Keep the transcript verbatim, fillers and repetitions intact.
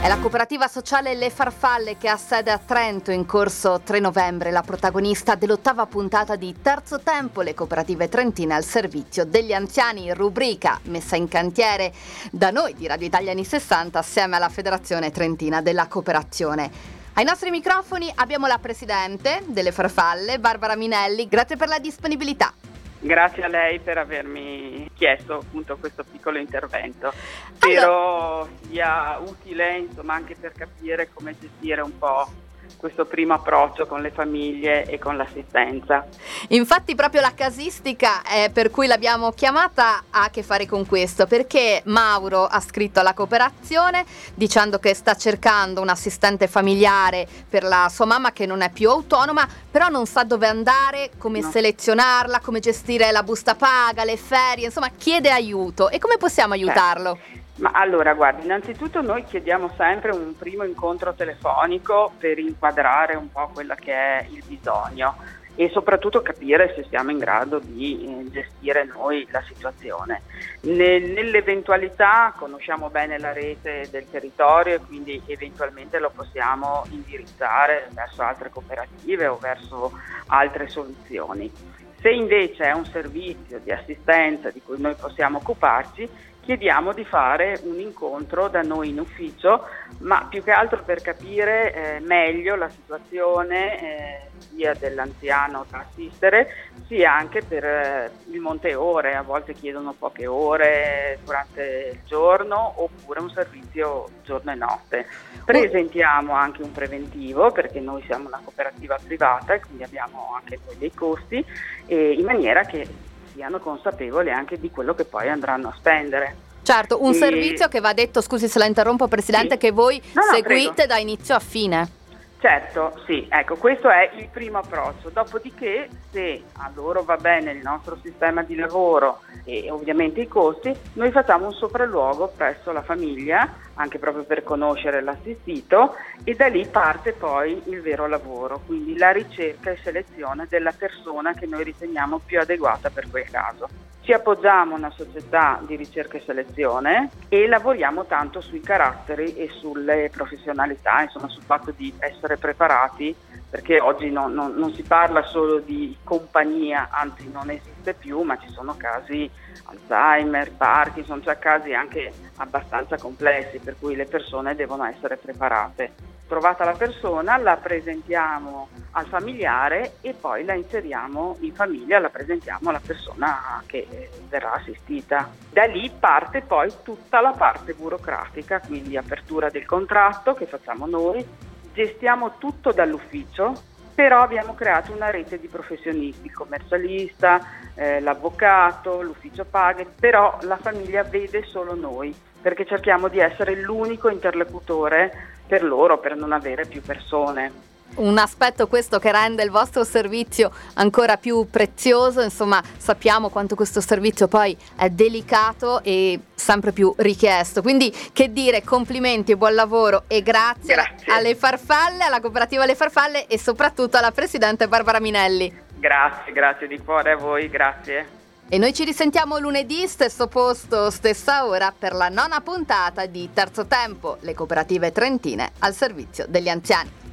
È la cooperativa sociale Le Farfalle che ha sede a Trento in corso tre novembre, la protagonista dell'ottava puntata di Terzo Tempo, le cooperative trentine al servizio degli anziani, rubrica messa in cantiere da noi di Radio Italia Anni sessanta assieme alla Federazione Trentina della Cooperazione. Ai nostri microfoni abbiamo la presidente delle Farfalle, Barbara Minelli. Grazie per la disponibilità. Grazie a lei per avermi chiesto appunto questo piccolo intervento. Spero allora, sia utile insomma anche per capire come gestire un po' questo primo approccio con le famiglie e con l'assistenza. Infatti proprio la casistica eh, per cui l'abbiamo chiamata ha a che fare con questo, perché Mauro ha scritto alla cooperazione dicendo che sta cercando un assistente familiare per la sua mamma che non è più autonoma, però non sa dove andare, come no. selezionarla, come gestire la busta paga, le ferie, insomma chiede aiuto. E come possiamo aiutarlo? Eh. Ma allora, guardi, innanzitutto noi chiediamo sempre un primo incontro telefonico per inquadrare un po' quello che è il bisogno e soprattutto capire se siamo in grado di eh, gestire noi la situazione. Ne, nell'eventualità conosciamo bene la rete del territorio e quindi eventualmente lo possiamo indirizzare verso altre cooperative o verso altre soluzioni. Se invece è un servizio di assistenza di cui noi possiamo occuparci, chiediamo di fare un incontro da noi in ufficio, ma più che altro per capire eh, meglio la situazione eh, sia dell'anziano da assistere, sia anche per eh, il monte ore. A volte chiedono poche ore durante il giorno oppure un servizio giorno e notte. Presentiamo anche un preventivo perché noi siamo una cooperativa privata e quindi abbiamo anche noi dei costi, eh, in maniera che siano consapevoli anche di quello che poi andranno a spendere. Certo, un e... servizio che va detto, scusi se la interrompo Presidente, sì. che voi no, no, seguite prego. da inizio a fine. Certo, sì, ecco, questo è il primo approccio. Dopodiché, se a loro va bene il nostro sistema di lavoro e ovviamente i costi, noi facciamo un sopralluogo presso la famiglia, anche proprio per conoscere l'assistito, e da lì parte poi il vero lavoro, quindi la ricerca e selezione della persona che noi riteniamo più adeguata per quel caso. Ci appoggiamo a una società di ricerca e selezione e lavoriamo tanto sui caratteri e sulle professionalità, insomma sul fatto di essere preparati, perché oggi non, non, non si parla solo di compagnia, anzi non esiste più, ma ci sono casi Alzheimer, Parkinson, cioè casi anche abbastanza complessi per cui le persone devono essere preparate. Trovata la persona, la presentiamo al familiare e poi la inseriamo in famiglia, la presentiamo alla persona che verrà assistita. Da lì parte poi tutta la parte burocratica, quindi apertura del contratto che facciamo noi, gestiamo tutto dall'ufficio, però abbiamo creato una rete di professionisti, il commercialista, eh, l'avvocato, l'ufficio paghe, però la famiglia vede solo noi, perché cerchiamo di essere l'unico interlocutore per loro, per non avere più persone. Un aspetto questo che rende il vostro servizio ancora più prezioso, insomma sappiamo quanto questo servizio poi è delicato e sempre più richiesto, quindi che dire, complimenti e buon lavoro e grazie, grazie. Grazie, grazie di cuore a voi, grazie. E noi ci risentiamo lunedì, stesso posto, stessa ora, per la nona puntata di Terzo Tempo, le cooperative trentine al servizio degli anziani.